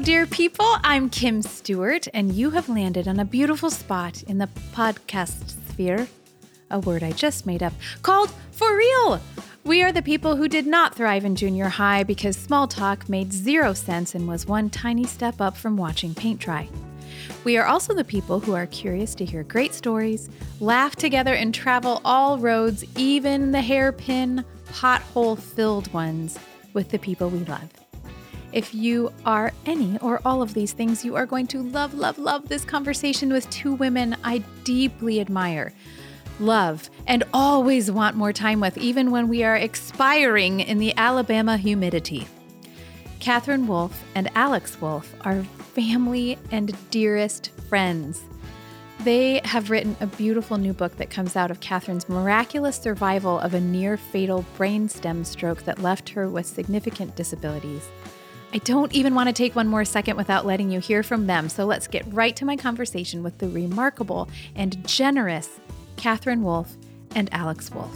dear people. I'm Kim Stewart, and you have landed on a beautiful spot in the podcast sphere, a word I just made up, called For Real. We are the people who did not thrive in junior high because small talk made 0 sense and was one tiny step up from watching paint dry. We are also the people who are curious to hear great stories, laugh together, and travel all roads, even the hairpin, pothole-filled ones, with the people we love. If you are any or all of these things, you are going to love this conversation with 2 women I deeply admire, love, and always want more time with, even when we are expiring in the Alabama humidity. Katherine Wolf and Alex Wolf are family and dearest friends. They have written a beautiful new book that comes out of Katherine's miraculous survival of a near-fatal brainstem stroke that left her with significant disabilities. I don't even want to take one more second without letting you hear from them, so let's get right to my conversation with the remarkable and generous Katherine Wolf and Alex Wolf.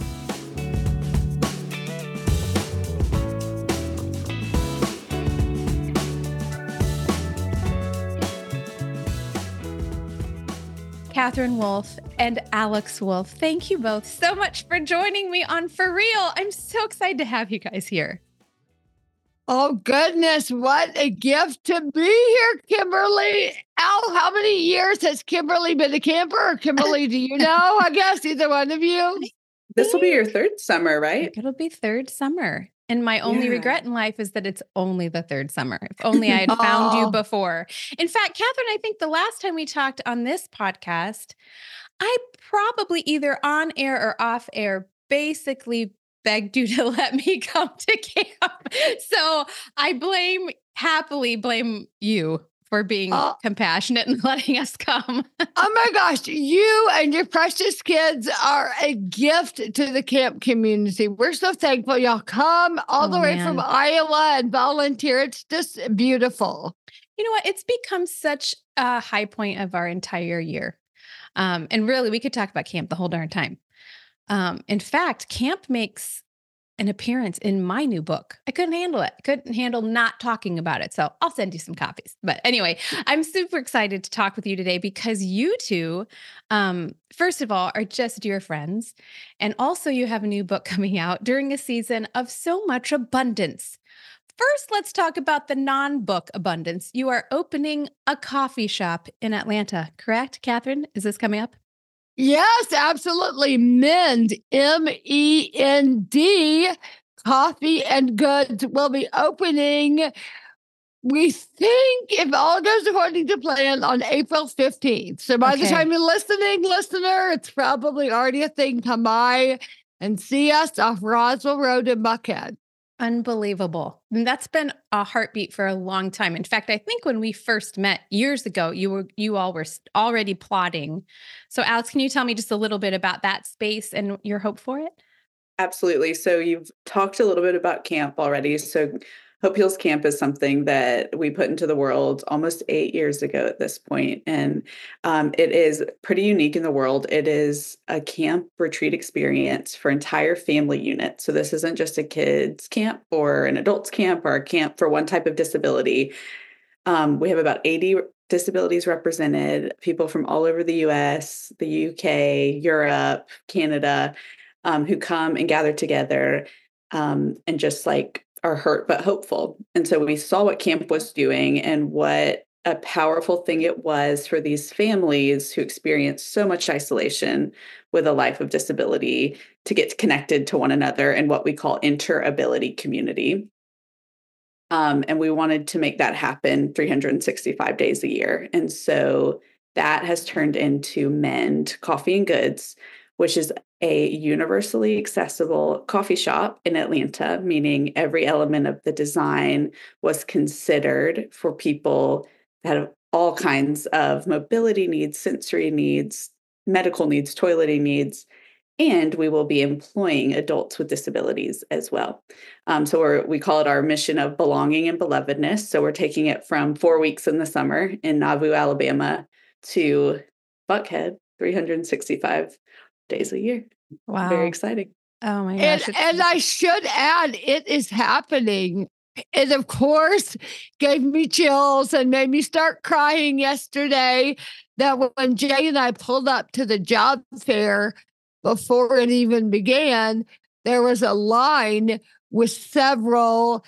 Katherine Wolf and Alex Wolf, thank you both so much for joining me on For Real. I'm so excited to have you guys here. Oh, goodness. What a gift to be here, Kimberly. Al, how many years has Kimberly been a camper? Or Kimberly, do you know? I guess either one of you. This will be your 3rd summer, right? It'll be 3rd summer. And my only regret in life is that it's only the 3rd summer. If only I had found you before. In fact, Katherine, I think the last time we talked on this podcast, I probably either on air or off air basically begged you to let me come to camp. So I happily blame you for being compassionate and letting us come. Oh my gosh, you and your precious kids are a gift to the camp community. We're so thankful y'all come all the way from Iowa and volunteer. It's just beautiful. You know what? It's become such a high point of our entire year. And really, we could talk about camp the whole darn time. In fact, camp makes an appearance in my new book. I couldn't handle it. I couldn't handle not talking about it. So I'll send you some copies. But anyway, I'm super excited to talk with you today because you two, first of all, are just dear friends. And also you have a new book coming out during a season of so much abundance. First, let's talk about the non-book abundance. You are opening a coffee shop in Atlanta, correct, Katherine? Is this coming up? Yes, absolutely. Mend, MEND, Coffee and Goods will be opening, we think, if all goes according to plan, on April 15th. So by the time you're listening, listener, it's probably already a thing. Come by and see us off Roswell Road in Buckhead. Unbelievable. And that's been a heartbeat for a long time. In fact, I think when we first met years ago, you all were already plotting. So Alex, can you tell me just a little bit about that space and your hope for it? Absolutely. So you've talked a little bit about camp already. So Hope Heals Camp is something that we put into the world almost 8 years ago at this point. And it is pretty unique in the world. It is a camp retreat experience for entire family units. So this isn't just a kids camp or an adults camp or a camp for one type of disability. We have about 80 disabilities represented, people from all over the US, the UK, Europe, Canada, who come and gather together and just are hurt but hopeful. And so we saw what camp was doing and what a powerful thing it was for these families who experience so much isolation with a life of disability to get connected to one another in what we call interability community. And we wanted to make that happen 365 days a year. And so that has turned into Mend Coffee and Goods, which is a universally accessible coffee shop in Atlanta, meaning every element of the design was considered for people that have all kinds of mobility needs, sensory needs, medical needs, toileting needs, and we will be employing adults with disabilities as well. So we call it our mission of belonging and belovedness. So we're taking it from 4 weeks in the summer in Nauvoo, Alabama to Buckhead, 365 days a year. Wow. Very exciting. Oh my gosh. And I should add, it is happening It, of course, gave me chills and made me start crying yesterday that when Jay and I pulled up to the job fair before it even began, there was a line with several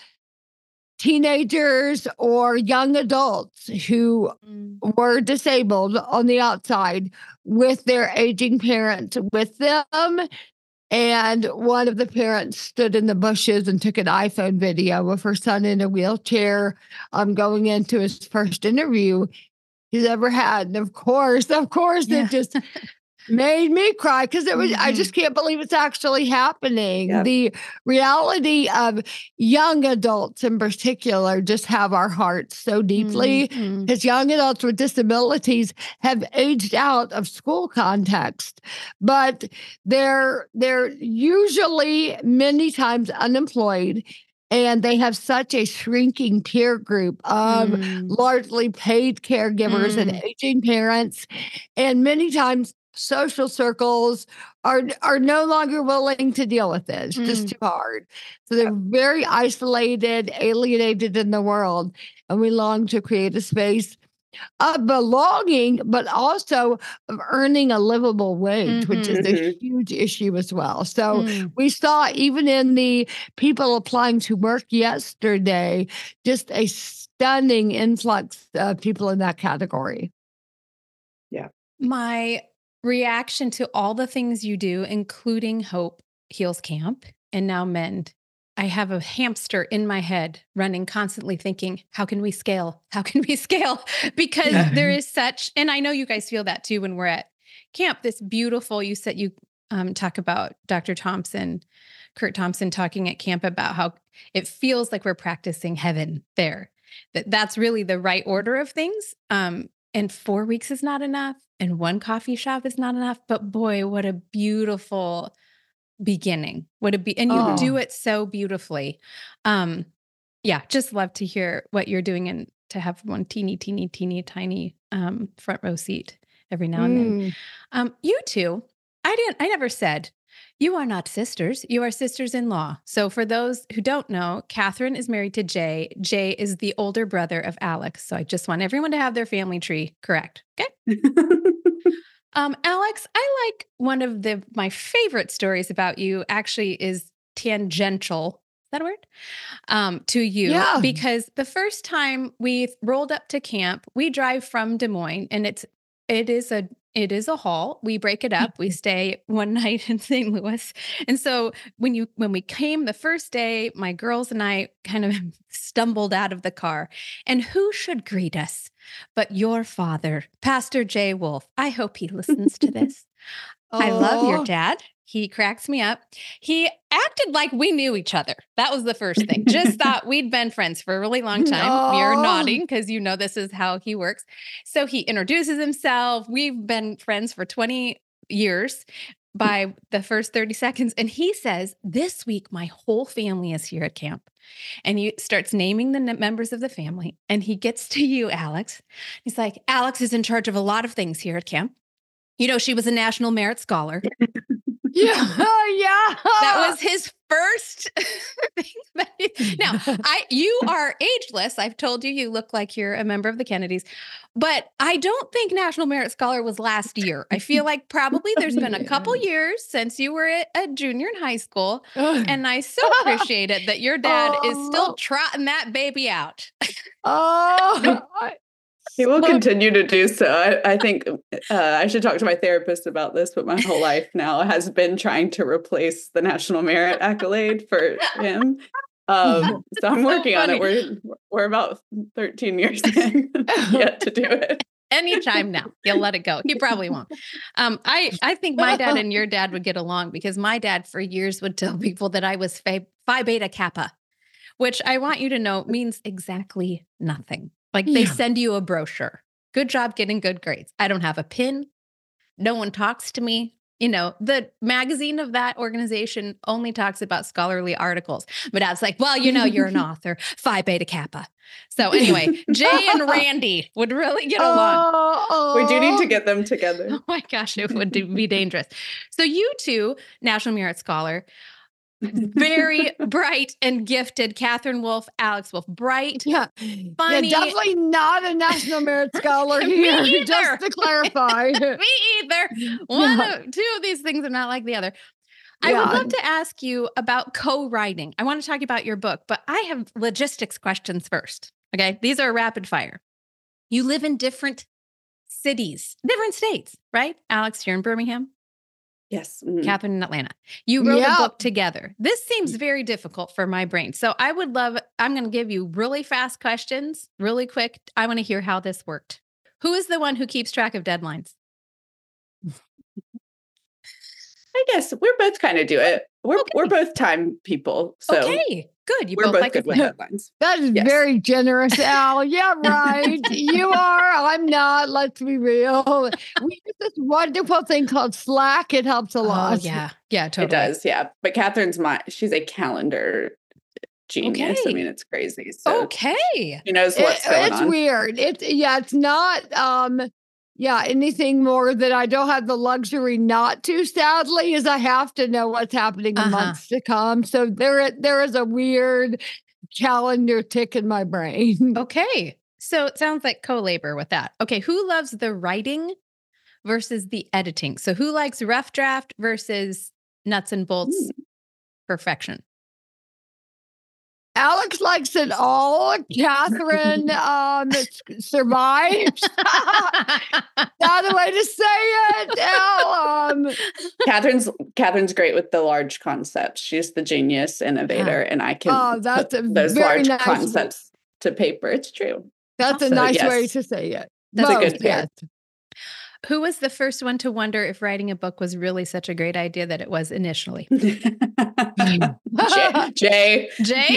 teenagers or young adults who were disabled on the outside with their aging parents with them. And one of the parents stood in the bushes and took an iPhone video of her son in a wheelchair going into his first interview he's ever had. And of course, it just made me cry because it was, I just can't believe it's actually happening. Yep. The reality of young adults in particular just have our hearts so deeply because young adults with disabilities have aged out of school context, but they're usually many times unemployed. And they have such a shrinking peer group of largely paid caregivers and aging parents. And many times social circles are no longer willing to deal with it. It's just too hard. So they're very isolated, alienated in the world. And we long to create a space of belonging, but also of earning a livable wage, which is a huge issue as well. So we saw even in the people applying to work yesterday, just a stunning influx of people in that category. Yeah. My reaction to all the things you do, including Hope Heals Camp and now Mend, I have a hamster in my head running constantly thinking, how can we scale? How can we scale? Because there is such, and I know you guys feel that too when we're at camp, this beautiful, you said you talk about Dr. Thompson, Kurt Thompson talking at camp about how it feels like we're practicing heaven there. That's really the right order of things. And 4 weeks is not enough. And one coffee shop is not enough. But boy, what a beautiful beginning. And you do it so beautifully. Just love to hear what you're doing and to have one teeny tiny front row seat every now and then. You two, I never said you are not sisters. You are sisters-in-law. So for those who don't know, Catherine is married to Jay. Jay is the older brother of Alex. So I just want everyone to have their family tree correct. Okay. Alex, I like one of my favorite stories about you actually is tangential. Is that a word? To you. Yeah. Because the first time we rolled up to camp, we drive from Des Moines and it is a haul. We break it up. We stay one night in St. Louis. And so when we came the first day, my girls and I kind of stumbled out of the car. And who should greet us but your father, Pastor Jay Wolf? I hope he listens to this. I love your dad. He cracks me up. He acted like we knew each other. That was the first thing. Just thought we'd been friends for a really long time. You're nodding because you know this is how he works. So he introduces himself. We've been friends for 20 years by the first 30 seconds. And he says, this week, my whole family is here at camp. And he starts naming the members of the family. And he gets to you, Alex. He's like, Alex is in charge of a lot of things here at camp. You know, she was a National Merit Scholar. Yeah. That was his first thing. Now, you are ageless. I've told you look like you're a member of the Kennedys, but I don't think National Merit Scholar was last year. I feel like probably there's been a couple years since you were a junior in high school, and I so appreciate it that your dad is still trotting that baby out. He will continue to do so. I think I should talk to my therapist about this, but my whole life now has been trying to replace the National Merit accolade for him. So I'm working on it. We're about 13 years in yet to do it. Anytime now, he'll let it go. He probably won't. I think my dad and your dad would get along because my dad for years would tell people that I was Phi Beta Kappa, which I want you to know means exactly nothing. Like they send you a brochure. Good job getting good grades. I don't have a pin. No one talks to me. You know, the magazine of that organization only talks about scholarly articles. But I was like, well, you know, you're an author, Phi Beta Kappa. So anyway, Jay and Randy would really get along. We do need to get them together. Oh my gosh, it would be dangerous. So you two, National Merit Scholar, very bright and gifted Catherine Wolfe, Alex Wolfe. Bright, funny. Yeah, definitely not a National Merit Scholar here, just to clarify. Me either. Two of these things are not like the other. I would love to ask you about co-writing. I want to talk about your book, but I have logistics questions first. Okay. These are rapid fire. You live in different cities, different states, right? Alex, you're in Birmingham. Yes. Catherine in Atlanta. You wrote a book together. This seems very difficult for my brain. So I'm going to give you really fast questions, really quick. I want to hear how this worked. Who is the one who keeps track of deadlines? I guess we're both kind of do it. We're both time people. So okay, good. We're both good with deadlines. That is very generous, Al. Yeah, right. You are. I'm not. Let's be real. We use this wonderful thing called Slack. It helps a lot. Oh, yeah. Yeah, totally. It does. Yeah. But Catherine's she's a calendar genius. Okay. I mean, it's crazy. So okay. She knows what's going on. It's weird. It's not anything more that I don't have the luxury not to, sadly, is I have to know what's happening in months to come. So there is a weird calendar tick in my brain. Okay. So it sounds like co-labor with that. Okay. Who loves the writing versus the editing? So who likes rough draft versus nuts and bolts perfection? Alex likes it all. Catherine survives. Not a way to say it. Catherine's great with the large concepts. She's the genius innovator, and I can put those large concepts to paper. It's true. That's a nice way to say it. That's a good pair. Who was the first one to wonder if writing a book was really such a great idea that it was initially? Jay. Jay?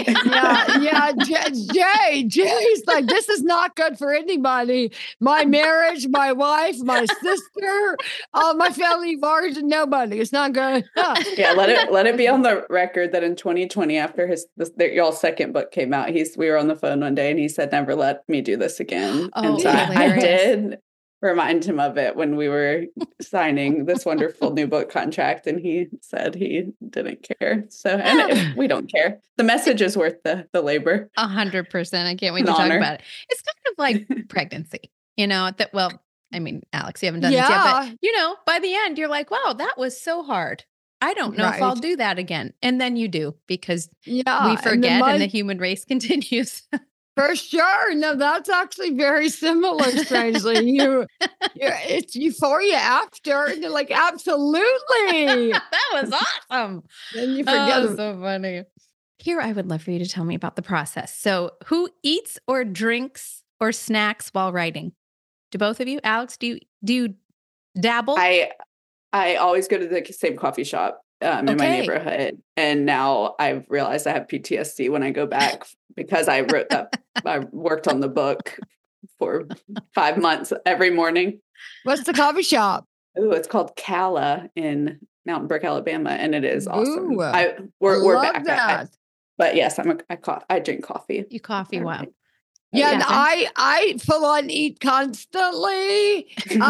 Jay's like, this is not good for anybody. My marriage, my wife, my sister, my family, large, nobody. It's not good. Yeah, let it be on the record that in 2020, after y'all's second book came out, we were on the phone one day and he said, "Never let me do this again." And so I did remind him of it when we were signing this wonderful new book contract, and he said he didn't care. So, we don't care. The message is worth the labor. 100%. I can't wait to talk about it. It's kind of like pregnancy, Alex, you haven't done it yet, but by the end you're like, wow, that was so hard. I don't know if I'll do that again. And then you do, because we forget and the human race continues. For sure. No, that's actually very similar, strangely. It's euphoria after, and you're like, absolutely. That was awesome. Then you forget. Oh, so funny. Here, I would love for you to tell me about the process. So who eats or drinks or snacks while writing? Do both of you? Alex, do you dabble? I always go to the same coffee shop in my neighborhood. And now I've realized I have PTSD when I go back because I worked on the book for 5 months every morning. What's the coffee shop? Oh, it's called Calla in Mountain Brook, Alabama. And it is awesome. Ooh, we're back. But yes, I drink coffee. You coffee. Wow. Yeah, and I full on eat constantly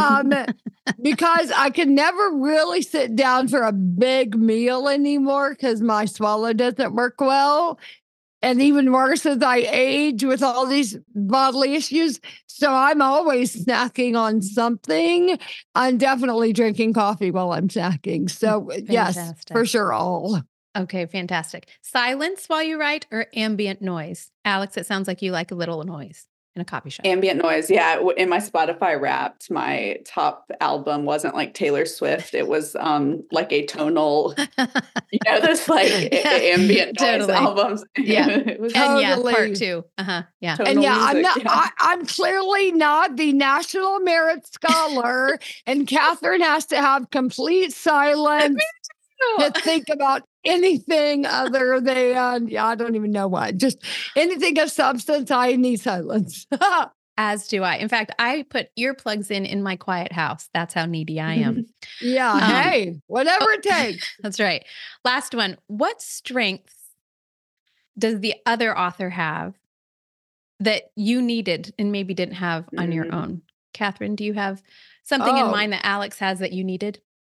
because I can never really sit down for a big meal anymore because my swallow doesn't work well. And even worse as I age with all these bodily issues. So I'm always snacking on something. I'm definitely drinking coffee while I'm snacking. So yes, for sure, all. Okay, fantastic. Silence while you write or ambient noise? Alex, it sounds like you like a little noise in a coffee shop. Ambient noise, yeah. In my Spotify Wrapped, my top album wasn't like Taylor Swift. It was like a tonal, those like ambient noise albums. Yeah, it was totally. Part two. Yeah, and I'm clearly not the National Merit Scholar, and Catherine has to have complete silence to think about anything other than, I don't even know what. Just anything of substance, I need silence. As do I. In fact, I put earplugs in my quiet house. That's how needy I am. Yeah. Hey, whatever it takes. That's right. Last one. What strengths does the other author have that you needed and maybe didn't have on your own? Catherine, do you have something in mind that Alex has that you needed?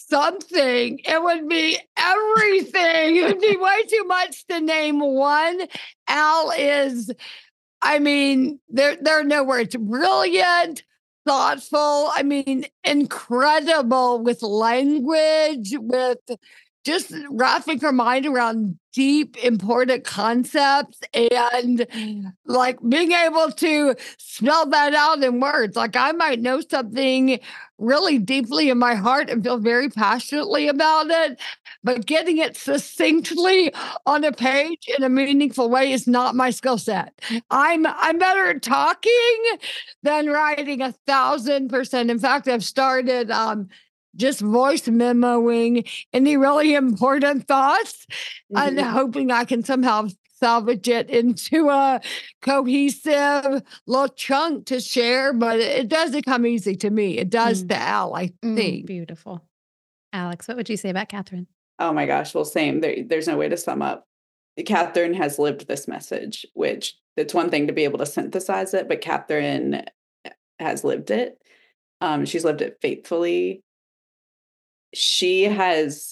something. It would be everything. It would be way too much to name one. Al is, I mean, there are no words. Brilliant, thoughtful, I mean, incredible with language, with just wrapping her mind around deep, important concepts and like being able to spell that out in words. Like I might know something really deeply in my heart and feel very passionately about it, but getting it succinctly on a page in a meaningful way is not my skill set. I'm better at talking than writing 1,000%. In fact, I've started just voice memoing any really important thoughts and hoping I can somehow salvage it into a cohesive little chunk to share. But it doesn't come easy to me. It does to Al, I think. Beautiful. Alex, what would you say about Catherine? Oh my gosh. Well, same. There's no way to sum up. Catherine has lived this message, which it's one thing to be able to synthesize it, but Catherine has lived it. She's lived it faithfully. She has,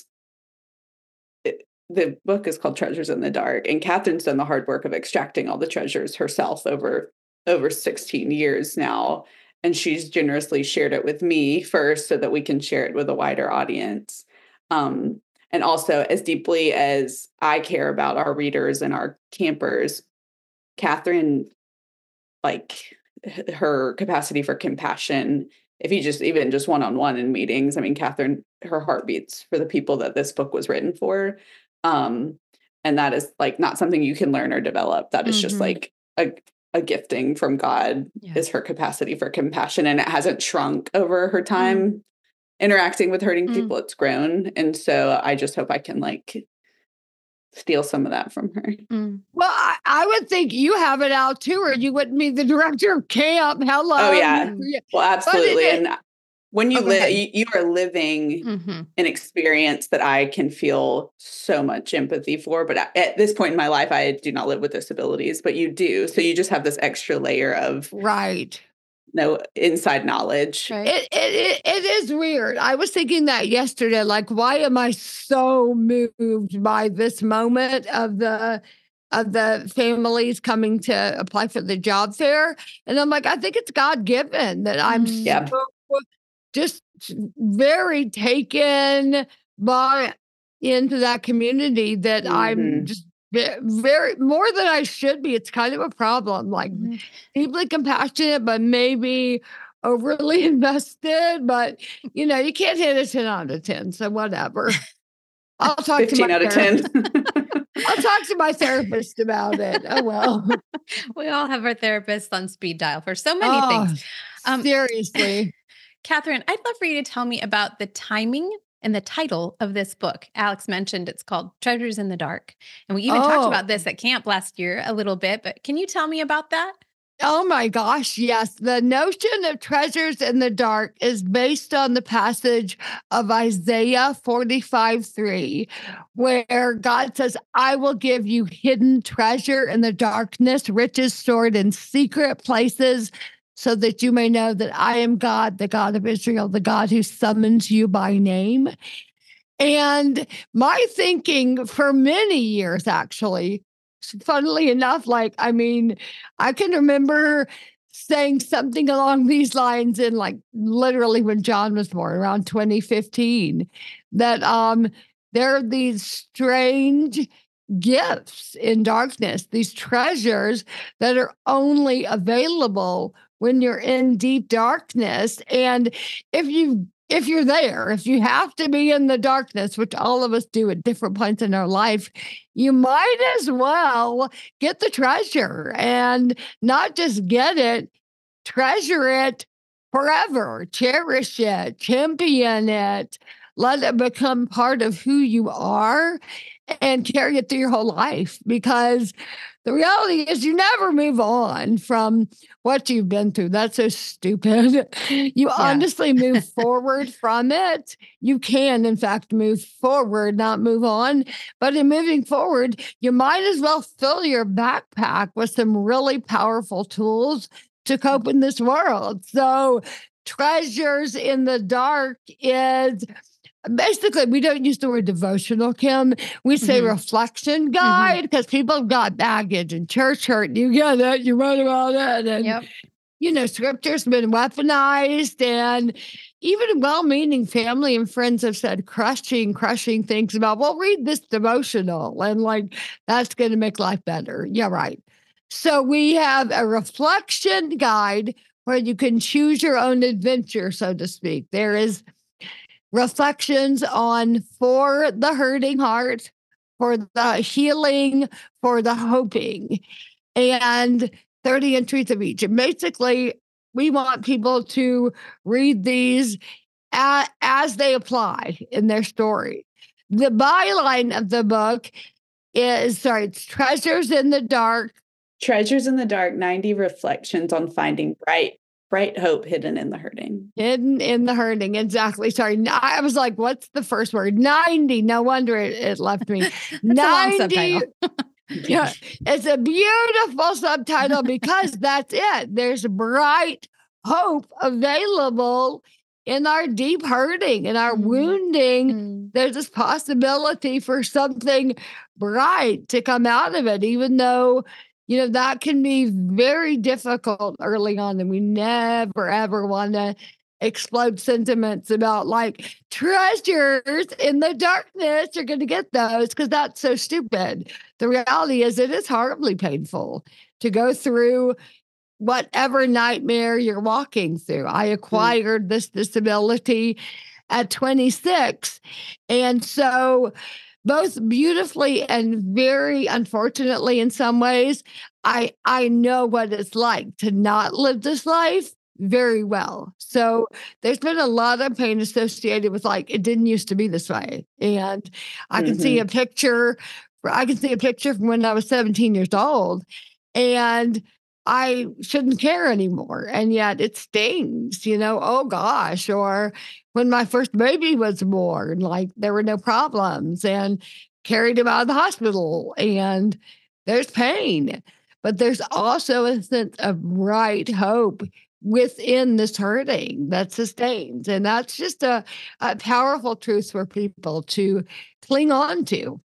the book is called Treasures in the Dark, and Catherine's done the hard work of extracting all the treasures herself over 16 years now. And she's generously shared it with me first so that we can share it with a wider audience. And also, as deeply as I care about our readers and our campers, Catherine, like her capacity for compassion, if you even just one-on-one in meetings, I mean, Catherine, her heart beats for the people that this book was written for. And that is like not something you can learn or develop. That is just like a gifting from God, is her capacity for compassion. And it hasn't shrunk over her time interacting with hurting people. It's grown. And so I just hope I can like steal some of that from her. Well, I would think you have it out too, or you wouldn't be the director of camp. Hello. Oh yeah. Well, absolutely. And when you live, you are living an experience that I can feel so much empathy for. But at this point in my life, I do not live with disabilities, but you do. So you just have this extra layer of no inside knowledge. Right. It is weird. I was thinking that yesterday, like, why am I so moved by this moment of the families coming to apply for the job fair? And I'm like, I think it's God-given that I'm so just very taken into that community that I'm just very more than I should be. It's kind of a problem, like deeply compassionate, but maybe overly invested. But you can't hit a 10 out of 10. So whatever. I'll talk 15 out of 10. I'll talk to my therapist about it. Oh well. We all have our therapists on speed dial for so many things. Seriously. Catherine, I'd love for you to tell me about the timing and the title of this book. Alex mentioned it's called Treasures in the Dark. And we even talked about this at camp last year a little bit, but can you tell me about that? Oh my gosh, yes. The notion of treasures in the dark is based on the passage of Isaiah 45:3, where God says, I will give you hidden treasure in the darkness, riches stored in secret places, so that you may know that I am God, the God of Israel, the God who summons you by name. And my thinking for many years, actually, funnily enough, I can remember saying something along these lines in literally when John was born, around 2015, that there are these strange gifts in darkness, these treasures that are only available when you're in deep darkness. And if you're there, if you have to be in the darkness, which all of us do at different points in our life, you might as well get the treasure and not just get it, treasure it forever, cherish it, champion it, let it become part of who you are and carry it through your whole life. Because the reality is you never move on from what you've been through. That's so stupid. You honestly move forward from it. You can, in fact, move forward, not move on. But in moving forward, you might as well fill your backpack with some really powerful tools to cope in this world. So Treasures in the Dark is basically, we don't use the word devotional, Kim. We say reflection guide because people have got baggage and church hurt. You get it. You write about it. And, scripture's been weaponized. And even well-meaning family and friends have said crushing things about, well, read this devotional. And that's going to make life better. Yeah, right. So we have a reflection guide where you can choose your own adventure, so to speak. There is reflections on for the hurting heart, for the healing, for the hoping, and 30 entries of each. And basically, we want people to read these as they apply in their story. The byline of the book is, it's Treasures in the Dark. Treasures in the Dark, 90 reflections on finding bright hope hidden in the hurting. Hidden in the hurting. Exactly. Sorry. I was like, what's the first word? 90. No wonder it left me. 90. A long subtitle. Yeah, it's a beautiful subtitle because that's it. There's bright hope available in our deep hurting, in our wounding. There's this possibility for something bright to come out of it, even though that can be very difficult early on, and we never, ever want to explode sentiments about treasures in the darkness. You're going to get those because that's so stupid. The reality is it is horribly painful to go through whatever nightmare you're walking through. I acquired this disability at 26. And so both beautifully and very unfortunately in some ways, I know what it's like to not live this life very well. So there's been a lot of pain associated with it didn't used to be this way. And I can see a picture. I can see a picture from when I was 17 years old, and I shouldn't care anymore. And yet it stings, oh gosh. Or when my first baby was born, there were no problems and carried him out of the hospital, and there's pain. But there's also a sense of bright hope within this hurting that sustains. And that's just a powerful truth for people to cling on to.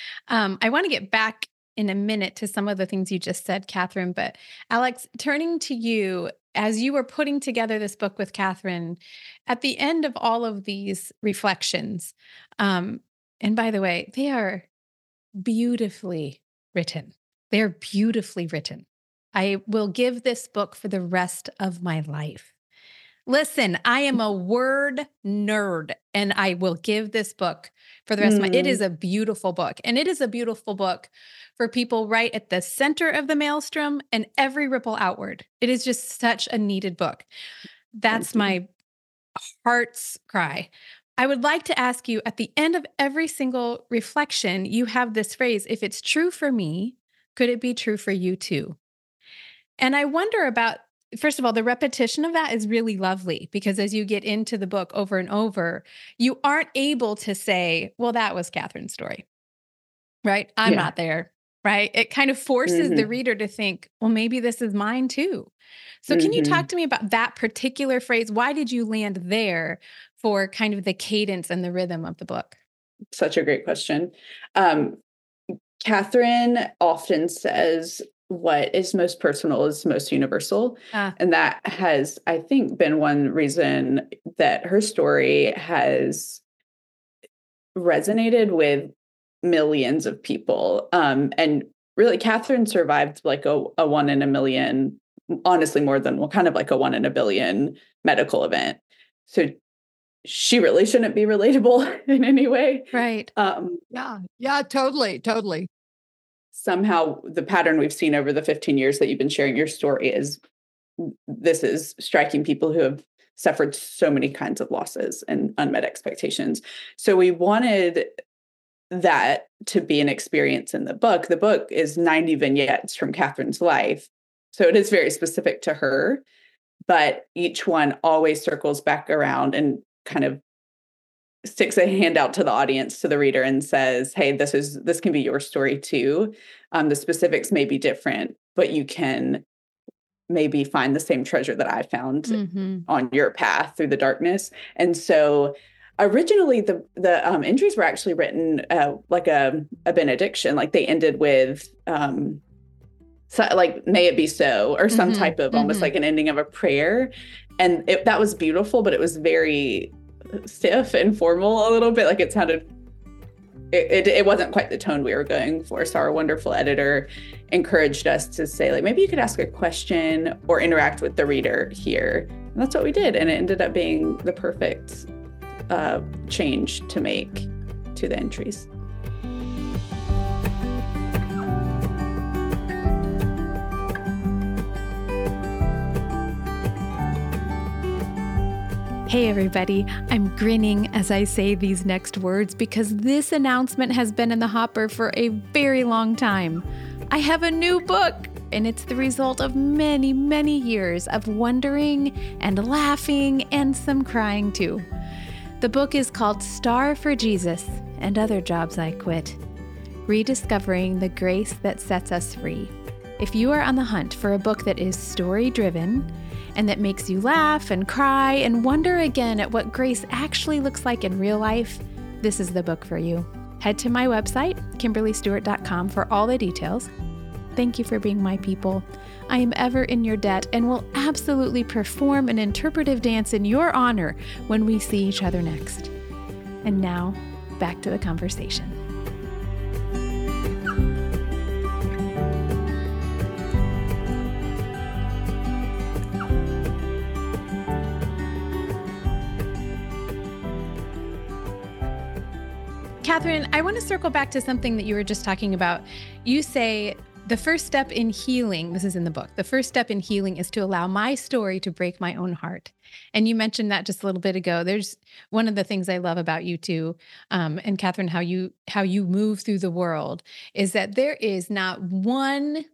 I want to get back in a minute to some of the things you just said, Catherine, but Alex, turning to you, as you were putting together this book with Catherine, at the end of all of these reflections, and by the way, they are beautifully written. They're beautifully written. I will give this book for the rest of my life. Listen, I am a word nerd, and I will give this book for the rest of my, it is a beautiful book. And it is a beautiful book for people right at the center of the maelstrom and every ripple outward. It is just such a needed book. That's my heart's cry. I would like to ask you, at the end of every single reflection, you have this phrase, if it's true for me, could it be true for you too? And I wonder about, first of all, the repetition of that is really lovely, because as you get into the book over and over, you aren't able to say, well, that was Catherine's story, right? I'm not there, right? It kind of forces the reader to think, well, maybe this is mine too. So can you talk to me about that particular phrase? Why did you land there for kind of the cadence and the rhythm of the book? Such a great question. Catherine often says, what is most personal is most universal. And that has, I think, been one reason that her story has resonated with millions of people. And really, Catherine survived like a 1 in a million, honestly, more than kind of like a 1 in a billion medical event. So she really shouldn't be relatable in any way. Right. Yeah, totally. Somehow the pattern we've seen over the 15 years that you've been sharing your story is this is striking people who have suffered so many kinds of losses and unmet expectations. So we wanted that to be an experience in the book. The book is 90 vignettes from Catherine's life. So it is very specific to her, but each one always circles back around and kind of sticks a hand out to the audience, to the reader, and says, hey, this can be your story too. The specifics may be different, but you can maybe find the same treasure that I found on your path through the darkness. And so Originally, the entries were actually written like a benediction, like they ended with so, like, may it be so, or some type of almost like an ending of a prayer. And that was beautiful, but it was very stiff and formal a little bit. Like it wasn't quite the tone we were going for. So our wonderful editor encouraged us to say, like, maybe you could ask a question or interact with the reader here. And that's what we did. And it ended up being the perfect change to make to the entries. Hey everybody, I'm grinning as I say these next words because this announcement has been in the hopper for a very long time. I have a new book, and it's the result of many, many years of wondering and laughing and some crying too. The book is called Star for Jesus and Other Jobs I Quit, Rediscovering the Grace That Sets Us Free. If you are on the hunt for a book that is story-driven, and that makes you laugh and cry and wonder again at what grace actually looks like in real life, this is the book for you. Head to my website, KimberlyStewart.com, for all the details. Thank you for being my people. I am ever in your debt and will absolutely perform an interpretive dance in your honor when we see each other next. And now, back to the conversation. Catherine, I want to circle back to something that you were just talking about. You say the first step in healing, this is in the book, the first step in healing is to allow my story to break my own heart. And you mentioned that just a little bit ago. There's one of the things I love about you too, and Catherine, how you move through the world is that there is not one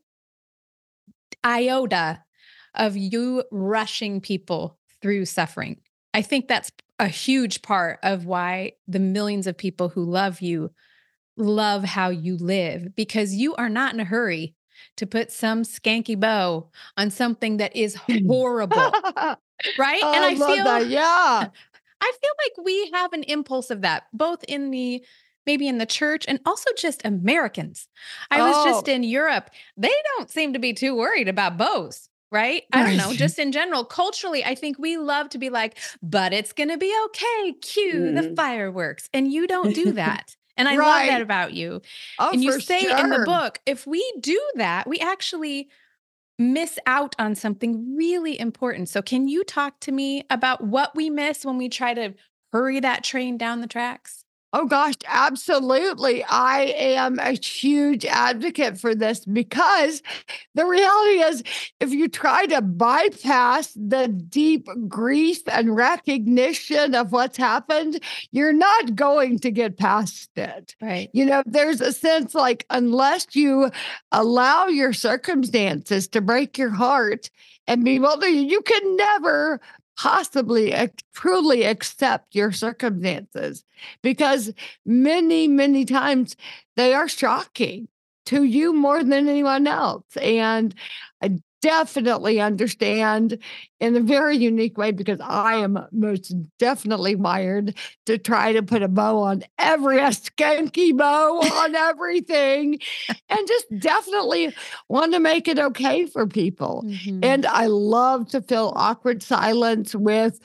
iota of you rushing people through suffering. I think that's a huge part of why the millions of people who love you love how you live, because you are not in a hurry to put some skanky bow on something that is horrible. Right? Oh, and I love that. Yeah. I feel like we have an impulse of that, both in maybe in the church and also just Americans. I was just in Europe. They don't seem to be too worried about bows. Right? I don't know. Just in general, culturally, I think we love to be like, but it's going to be okay. Cue the fireworks. And you don't do that. And I love that about you. Oh, and you say in the book, if we do that, we actually miss out on something really important. So can you talk to me about what we miss when we try to hurry that train down the tracks? Oh gosh, absolutely. I am a huge advocate for this because the reality is if you try to bypass the deep grief and recognition of what's happened, you're not going to get past it. Right. You know, there's a sense like unless you allow your circumstances to break your heart and bewilder you, you can never possibly truly accept your circumstances because many, many times they are shocking to you more than anyone else. And I definitely understand in a very unique way because I am most definitely wired to try to put a bow on a skanky bow on everything and just definitely want to make it okay for people. Mm-hmm. And I love to fill awkward silence with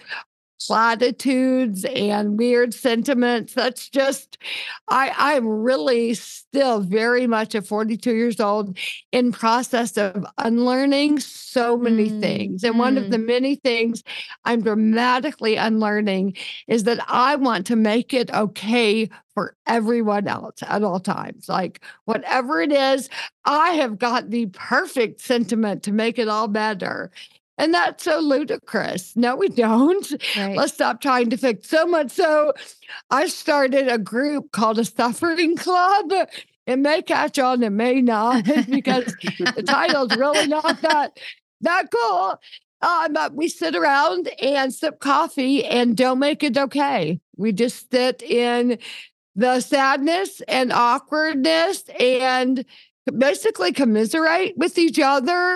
platitudes and weird sentiments. That's just, I'm really still very much at 42 years old in process of unlearning so many things. And one of the many things I'm dramatically unlearning is that I want to make it okay for everyone else at all times. Like whatever it is, I have got the perfect sentiment to make it all better. And that's so ludicrous. No, we don't. Right. Let's stop trying to fix so much. So I started a group called a Suffering Club. It may catch on, it may not, because the title's really not that cool. But we sit around and sip coffee and don't make it okay. We just sit in the sadness and awkwardness and basically commiserate with each other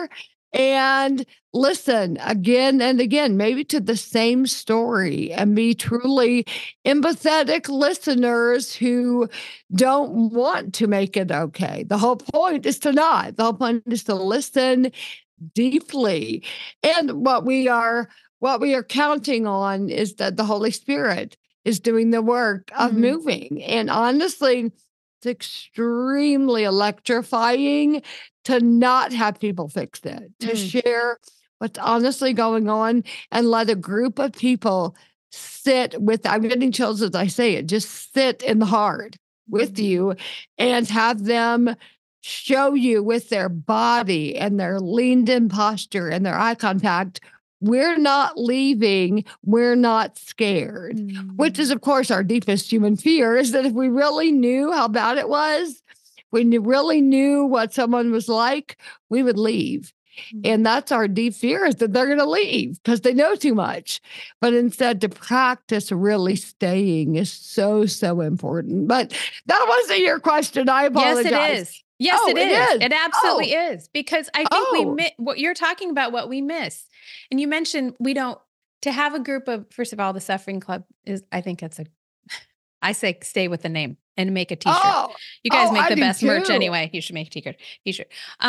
and listen again and again, maybe to the same story, and be truly empathetic listeners who don't want to make it okay. The whole point is to not. The whole point is to listen deeply. And what we are counting on is that the Holy Spirit is doing the work of moving. And honestly, it's extremely electrifying to not have people fix it, to share what's honestly going on and let a group of people sit with, I'm getting chills as I say it, just sit in the heart with you and have them show you with their body and their leaned in posture and their eye contact, we're not leaving, we're not scared, which is, of course, our deepest human fear, is that if we really knew how bad it was, we really knew what someone was like, we would leave. And that's our deep fear, is that they're going to leave because they know too much. But instead, to practice really staying is so, so important. But that wasn't your question. I apologize. Yes, it is. Yes, it is. It absolutely is. Because I think what you're talking about, what we miss. And you mentioned to have a group of, first of all, the Suffering Club is, I think I say stay with the name and make a t-shirt. You guys make the best merch anyway. You should make a t-shirt.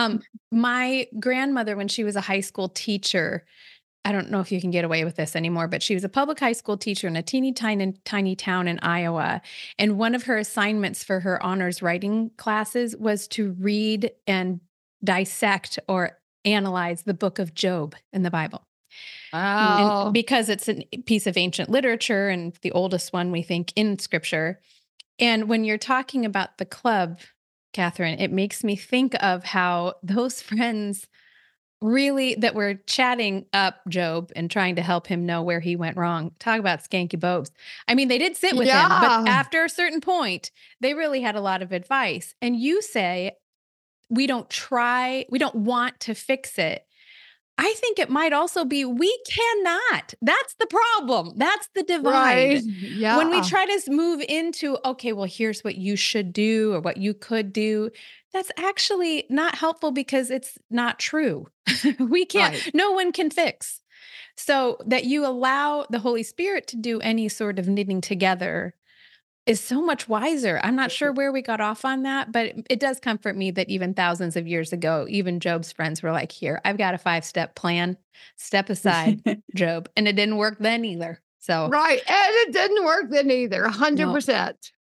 My grandmother, when she was a high school teacher, I don't know if you can get away with this anymore, but she was a public high school teacher in a teeny tiny town in Iowa. And one of her assignments for her honors writing classes was to read and dissect or analyze the book of Job in the Bible. Wow. And because it's a piece of ancient literature and the oldest one, we think, in scripture. And when you're talking about the club, Catherine, it makes me think of how those friends really that were chatting up Job and trying to help him know where he went wrong. Talk about skanky bobes. I mean, they did sit with him, but after a certain point, they really had a lot of advice. And you say, we don't want to fix it. I think it might also be, we cannot. That's the problem. That's the divide. Right. Yeah. When we try to move into, okay, well, here's what you should do or what you could do, that's actually not helpful because it's not true. We can't, no one can fix. So that you allow the Holy Spirit to do any sort of knitting together is so much wiser. I'm not sure where we got off on that, but it does comfort me that even thousands of years ago, even Job's friends were like, here, I've got a 5-step plan, step aside, Job. And it didn't work then either. So right. And it didn't work then either. 100%.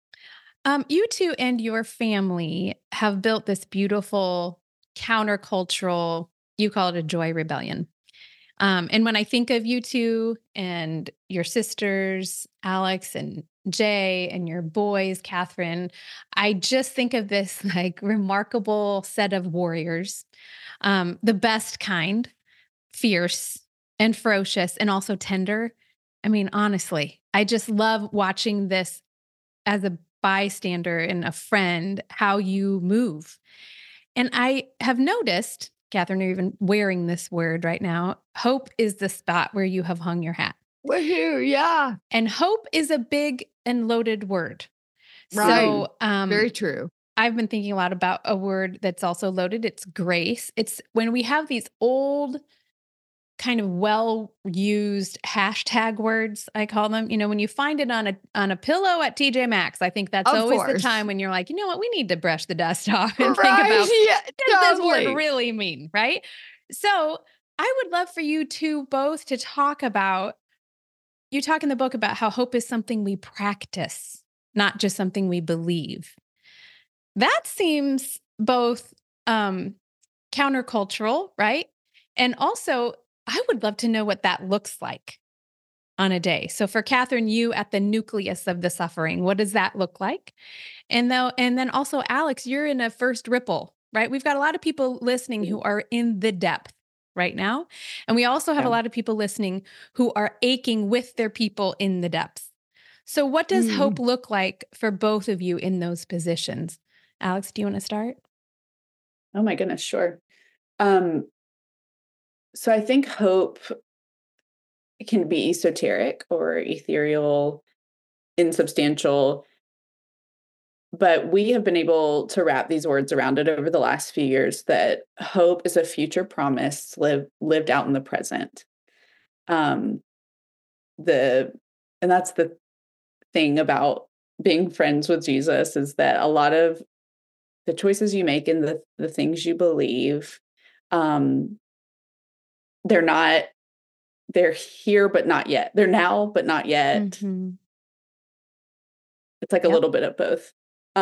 You two and your family have built this beautiful countercultural, you call it a joy rebellion. And when I think of you two and your sisters, Alex and Jay, and your boys, Catherine, I just think of this like remarkable set of warriors, the best kind, fierce and ferocious and also tender. I mean, honestly, I just love watching this as a bystander and a friend, how you move. And I have noticed, Catherine, you're even wearing this word right now. Hope is the spot where you have hung your hat. Woohoo, yeah. And hope is a big and loaded word. Right. So, very true. I've been thinking a lot about a word that's also loaded. It's grace. It's when we have these old kind of well-used hashtag words, I call them. You know, when you find it on a pillow at TJ Maxx, I think that's always the time when you're like, you know what, we need to brush the dust off and think about what does this word really mean, right? So I would love for you two both to talk about, you talk in the book about how hope is something we practice, not just something we believe. That seems both countercultural, right? And also, I would love to know what that looks like on a day. So for Catherine, you at the nucleus of the suffering, what does that look like? And then also, Alex, you're in a first ripple, right? We've got a lot of people listening who are in the depth right now. And we also have a lot of people listening who are aching with their people in the depths. So what does hope look like for both of you in those positions? Alex, do you want to start? Oh my goodness, sure. So I think hope can be esoteric or ethereal, insubstantial. but we have been able to wrap these words around it over the last few years, that hope is a future promise lived out in the present. And that's the thing about being friends with Jesus, is that a lot of the choices you make and the things you believe, they're here, but not yet. They're now, but not yet. Mm-hmm. It's like a little bit of both.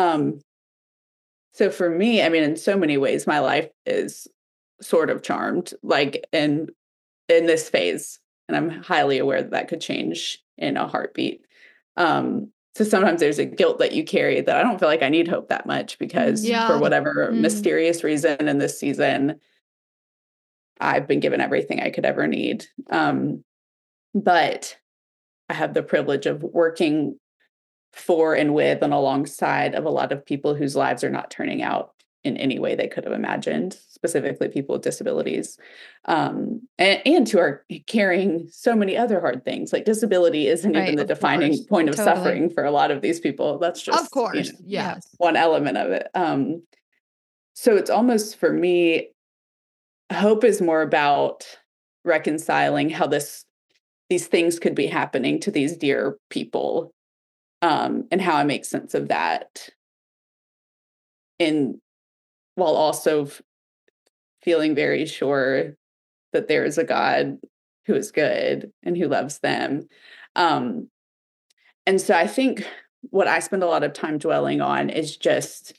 So for me, I mean, in so many ways, my life is sort of charmed, like in this phase. And I'm highly aware that could change in a heartbeat. So sometimes there's a guilt that you carry that I don't feel like I need hope that much, because for whatever mysterious reason in this season, I've been given everything I could ever need. But I have the privilege of working for and with and alongside of a lot of people whose lives are not turning out in any way they could have imagined, specifically people with disabilities, and who are carrying so many other hard things. Like disability isn't even the defining point of suffering for a lot of these people. That's just, of course, yes, one element of it. So it's almost, for me, hope is more about reconciling how these things could be happening to these dear people, and how I make sense of that, while also feeling very sure that there is a God who is good and who loves them. And so I think what I spend a lot of time dwelling on is just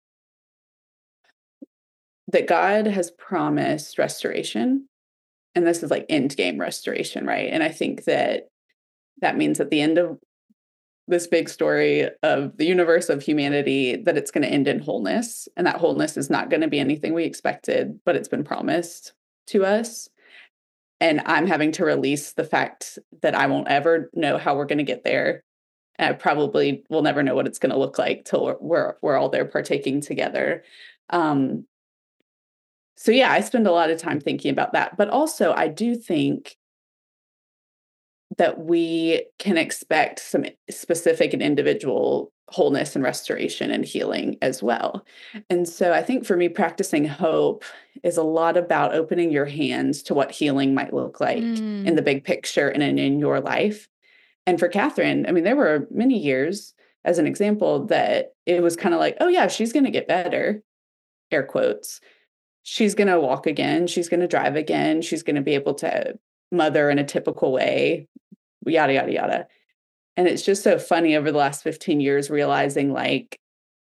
that God has promised restoration. And this is like end game restoration, right? And I think that means at the end of this big story of the universe, of humanity, that it's going to end in wholeness. And that wholeness is not going to be anything we expected, but it's been promised to us. And I'm having to release the fact that I won't ever know how we're going to get there. And I probably will never know what it's going to look like till we're all there partaking together. So yeah, I spend a lot of time thinking about that. But also I do think that we can expect some specific and individual wholeness and restoration and healing as well. And so I think for me, practicing hope is a lot about opening your hands to what healing might look like in the big picture and in your life. And for Catherine, I mean, there were many years, as an example, that it was kind of like, oh yeah, she's going to get better, air quotes. She's going to walk again. She's going to drive again. She's going to be able to mother in a typical way, yada, yada, yada. And it's just so funny over the last 15 years, realizing like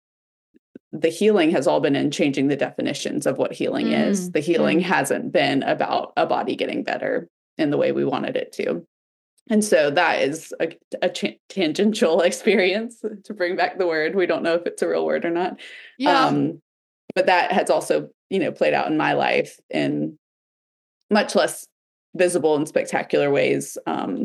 the healing has all been in changing the definitions of what healing is. The healing hasn't been about a body getting better in the way we wanted it to. And so that is a tangential experience, to bring back the word. We don't know if it's a real word or not. Yeah. But that has also, played out in my life in much less visible and spectacular ways.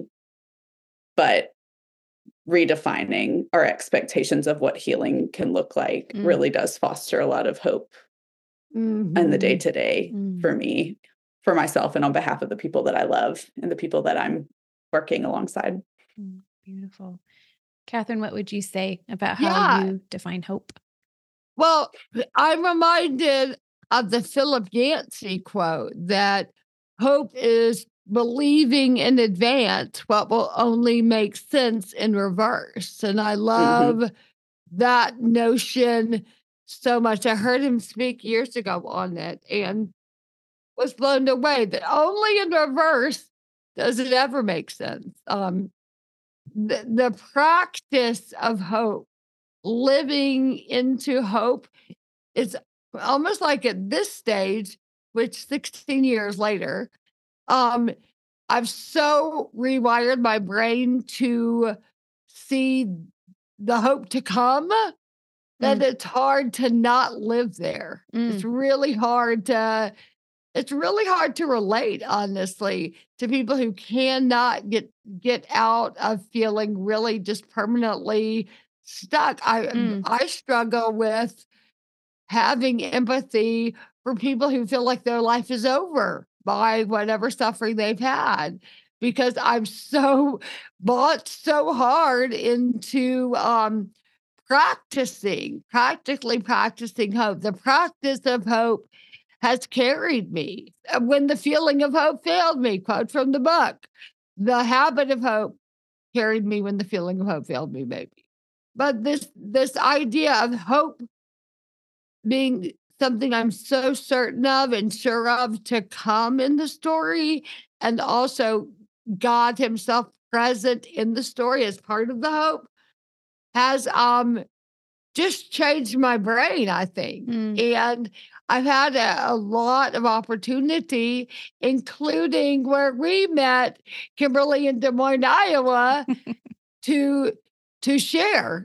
But redefining our expectations of what healing can look like really does foster a lot of hope in the day-to-day for me, for myself, and on behalf of the people that I love and the people that I'm working alongside. Beautiful. Catherine, what would you say about how you define hope? Well, I'm reminded of the Philip Yancey quote that hope is believing in advance what will only make sense in reverse. And I love that notion so much. I heard him speak years ago on it and was blown away that only in reverse does it ever make sense. The practice of hope, living into hope, is almost like at this stage, which 16 years later, I've so rewired my brain to see the hope to come that it's hard to not live there. It's really hard to relate, honestly, to people who cannot get out of feeling really just permanently stuck. I struggle with having empathy for people who feel like their life is over by whatever suffering they've had, because I'm so bought so hard into practically practicing hope. The practice of hope has carried me. When the feeling of hope failed me, quote from the book, the habit of hope carried me when the feeling of hope failed me, maybe. But this idea of hope being something I'm so certain of and sure of to come in the story, and also God himself present in the story as part of the hope, has just changed my brain, I think. And I've had a lot of opportunity, including where we met, Kimberly, in Des Moines, Iowa, to share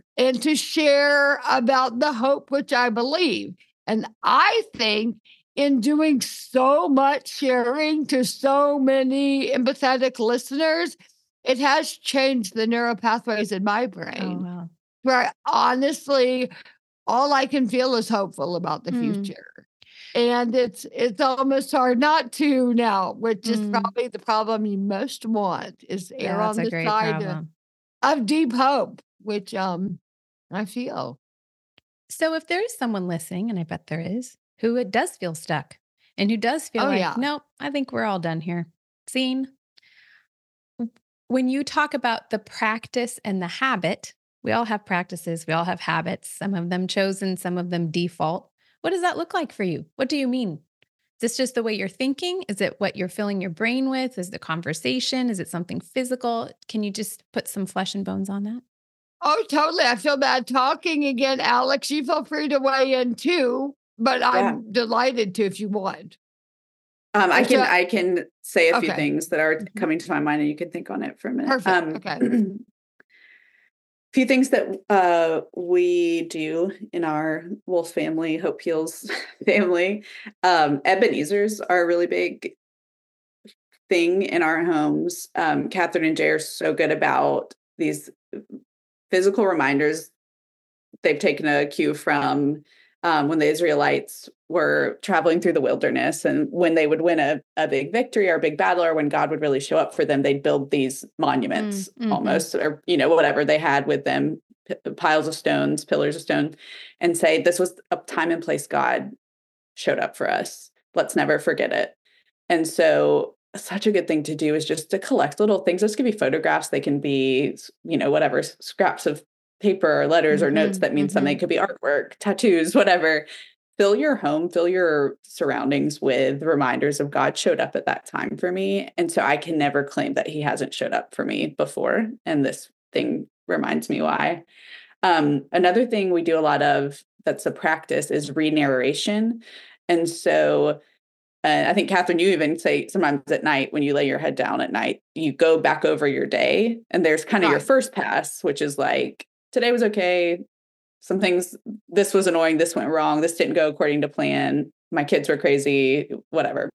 about the hope which I believe. And I think in doing so much sharing to so many empathetic listeners, it has changed the neural pathways in my brain. Oh, wow. Where honestly, all I can feel is hopeful about the future. And it's almost hard not to now, which is probably the problem you most want, is err on the side of deep hope, which I feel. So if there is someone listening, and I bet there is, who it does feel stuck and who does feel nope, I think we're all done here. Scene. When you talk about the practice and the habit, we all have practices, we all have habits, some of them chosen, some of them default. What does that look like for you? What do you mean? Is this just the way you're thinking? Is it what you're filling your brain with? Is it conversation? Is it something physical? Can you just put some flesh and bones on that? Oh, totally. I feel bad talking again, Alex. You feel free to weigh in too, but I'm delighted to if you want. I can say a few things that are coming to my mind, and you can think on it for a minute. Perfect. Okay. Few things that we do in our Wolf family, Hope Heals family. Ebenezer's are a really big thing in our homes. Catherine and Jay are so good about these physical reminders. They've taken a cue from when the Israelites were traveling through the wilderness, and when they would win a big victory or a big battle, or when God would really show up for them, they'd build these monuments almost, or, whatever they had with them, piles of stones, pillars of stone, and say, this was a time and place God showed up for us. Let's never forget it. And so such a good thing to do is just to collect little things. Those could be photographs. They can be, whatever, scraps of paper or letters or notes that mean something. It could be artwork, tattoos, whatever. Fill your home, fill your surroundings with reminders of God showed up at that time for me. And so I can never claim that he hasn't showed up for me before. And this thing reminds me why. Another thing we do a lot of that's a practice is re-narration. And so I think, Catherine, you even say sometimes at night when you lay your head down at night, you go back over your day, and there's kind of your first pass, which is like, today was okay. Some things, this was annoying. This went wrong. This didn't go according to plan. My kids were crazy, whatever.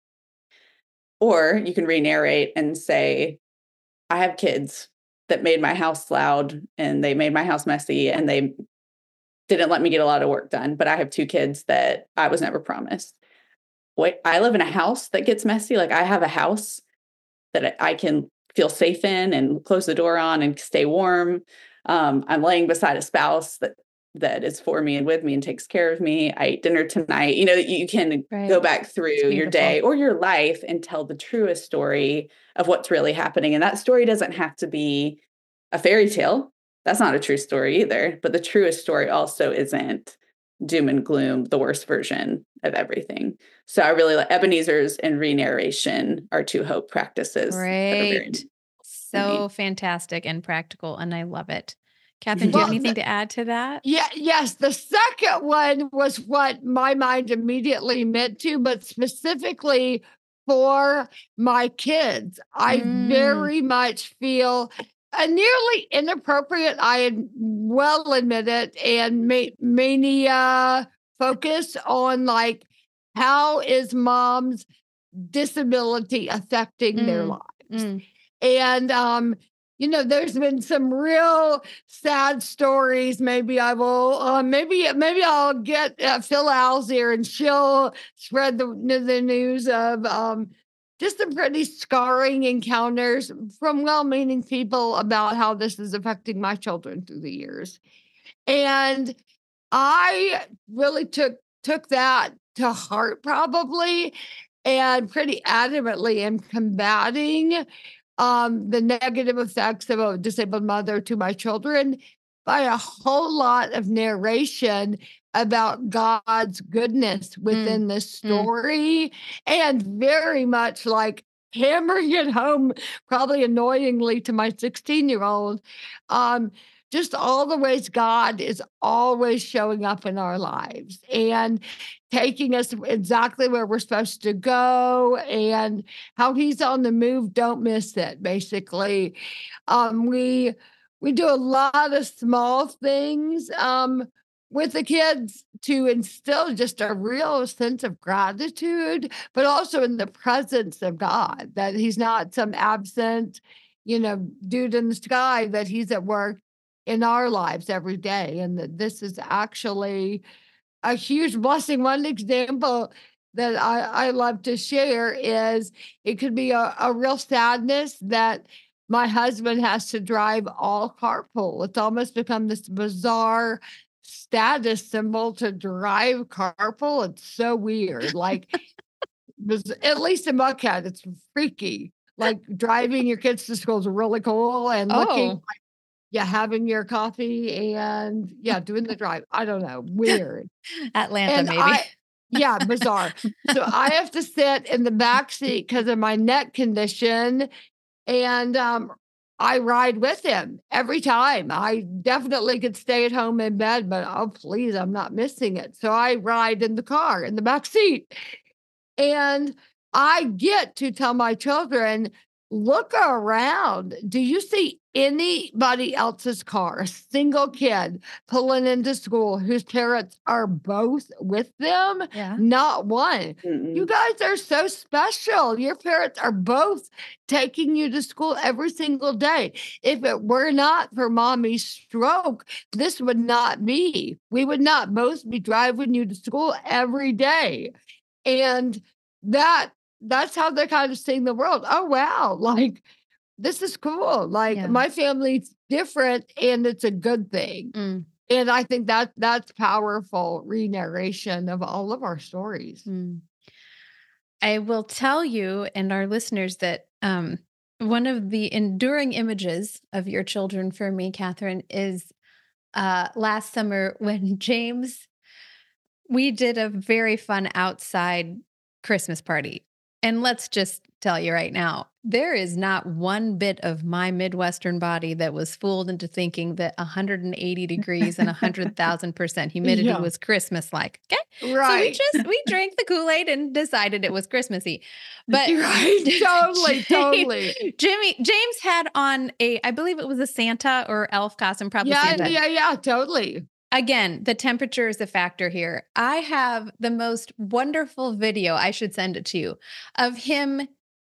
Or you can re-narrate and say, I have kids that made my house loud, and they made my house messy, and they didn't let me get a lot of work done. But I have 2 kids that I was never promised. I live in a house that gets messy. Like, I have a house that I can feel safe in and close the door on and stay warm. I'm laying beside a spouse that is for me and with me and takes care of me. I ate dinner tonight. You can go back through your day or your life and tell the truest story of what's really happening. And that story doesn't have to be a fairy tale. That's not a true story either. But the truest story also isn't doom and gloom, the worst version of everything. So I really like Ebenezer's and re-narration are 2 hope practices. Great. So fantastic and practical. And I love it. Catherine, do you have anything to add to that? Yes. The second one was what my mind immediately meant to, but specifically for my kids. I very much feel a nearly inappropriate, I well admit it, and mania focus on like, how is mom's disability affecting their lives? And, there's been some real sad stories. Maybe I will, maybe I'll get Phil Alzier and she'll spread the news of just some pretty scarring encounters from well-meaning people about how this is affecting my children through the years. And I really took that to heart probably, and pretty adamantly am combating the negative effects of a disabled mother to my children by a whole lot of narration about God's goodness within the story, and very much like hammering it home, probably annoyingly to my 16-year-old, just all the ways God is always showing up in our lives and taking us exactly where we're supposed to go, and how he's on the move. Don't miss it, basically. We do a lot of small things with the kids to instill just a real sense of gratitude, but also in the presence of God, that he's not some absent, dude in the sky, that he's at work in our lives every day. And that this is actually a huge blessing. One example that I love to share is it could be a real sadness that my husband has to drive all carpool. It's almost become this bizarre status symbol to drive carpool. It's so weird. Like, at least in Buckhead, it's freaky. Like driving your kids to school is really cool, and looking like, having your coffee and doing the drive. I don't know. Weird. Atlanta, and maybe. Bizarre. So I have to sit in the back seat because of my neck condition. And I ride with him every time. I definitely could stay at home in bed, but oh, please, I'm not missing it. So I ride in the car, in the back seat. And I get to tell my children, look around. Do you see anybody else's car, a single kid pulling into school whose parents are both with them? Yeah. Not one. You guys are so special. Your parents are both taking you to school every single day. If it were not for mommy's stroke, this would not be. We would not both be driving you to school every day. And that's how they're kind of seeing the world. Oh, wow. Like, this is cool. Like, my family's different, and it's a good thing. And I think that's powerful re-narration of all of our stories. I will tell you and our listeners that one of the enduring images of your children for me, Catherine, is last summer when James, we did a very fun outside Christmas party. And let's just tell you right now, there is not one bit of my Midwestern body that was fooled into thinking that 180 degrees and 100,000% humidity was Christmas-like. Okay, right? So we drank the Kool-Aid and decided it was Christmassy. But totally. James had on I believe it was a Santa or elf costume, probably Santa. Yeah, totally. Again, the temperature is a factor here. I have the most wonderful video, I should send it to you, of him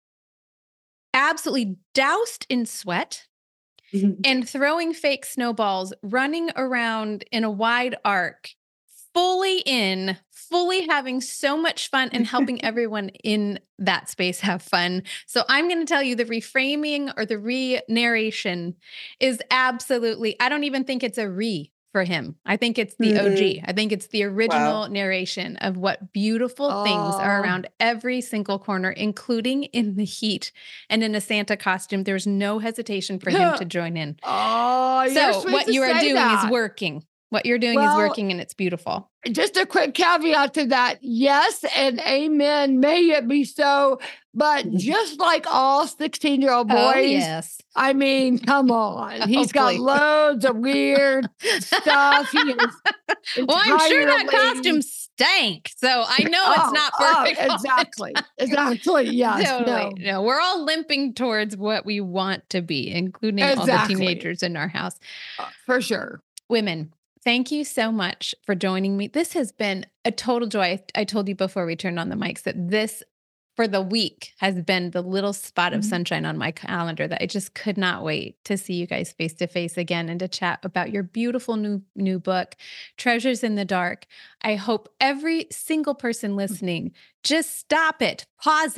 absolutely doused in sweat and throwing fake snowballs, running around in a wide arc, fully having so much fun and helping everyone in that space have fun. So I'm going to tell you the reframing or the re-narration is absolutely, I don't even think it's a for him. I think it's the OG. I think it's the original narration of what beautiful things are around every single corner, including in the heat and in a Santa costume. There's no hesitation for him to join in. So what you are doing is working. What you're doing is working, and it's beautiful. Just a quick caveat to that. Yes, and amen. May it be so. But just like all 16-year-old boys, I mean, come on. He's got loads of weird stuff. Well, I'm sure that costume stank, so I know it's not perfect. Exactly. Yes. Totally. No, we're all limping towards what we want to be, including all the teenagers in our house. For sure. Women, thank you so much for joining me. This has been a total joy. I told you before we turned on the mics that this, for the week, has been the little spot of sunshine on my calendar that I just could not wait to see you guys face to face again and to chat about your beautiful new book, Treasures in the Dark. I hope every single person listening just stop it, pause it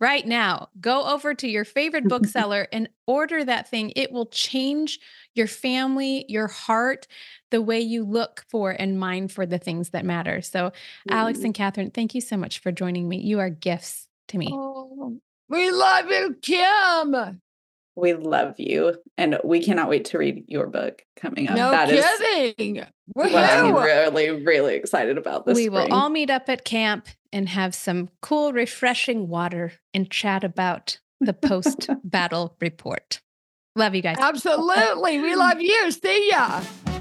right now. Go over to your favorite bookseller and order that thing. It will change your family, your heart, the way you look for and mind for the things that matter. So, Alex and Catherine, thank you so much for joining me. You are gifts to me. Oh, we love you, Kim. We love you. And we cannot wait to read your book coming up. No kidding. What I'm really, really excited about this We spring. will all meet up at camp and have some cool, refreshing water and chat about the post-battle report. Love you guys. Absolutely. We love you. See ya.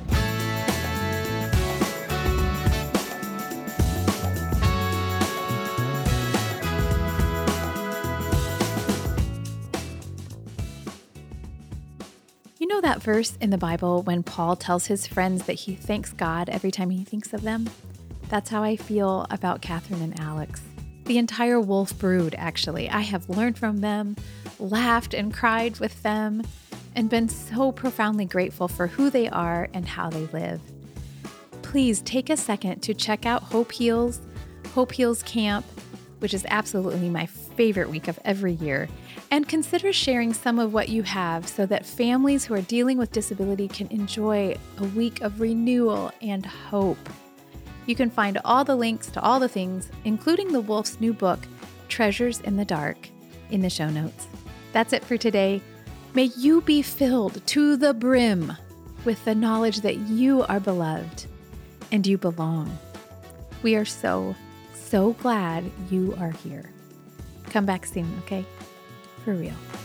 You know that verse in the Bible when Paul tells his friends that he thanks God every time he thinks of them? That's how I feel about Catherine and Alex. The entire Wolf brood, actually. I have learned from them, laughed and cried with them, and been so profoundly grateful for who they are and how they live. Please take a second to check out Hope Heals Camp, which is absolutely my favorite week of every year, and consider sharing some of what you have so that families who are dealing with disability can enjoy a week of renewal and hope. You can find all the links to all the things, including the Wolf's new book, Treasures in the Dark, in the show notes. That's it for today. May you be filled to the brim with the knowledge that you are beloved and you belong. We are so glad you are here. Come back soon, okay? For real.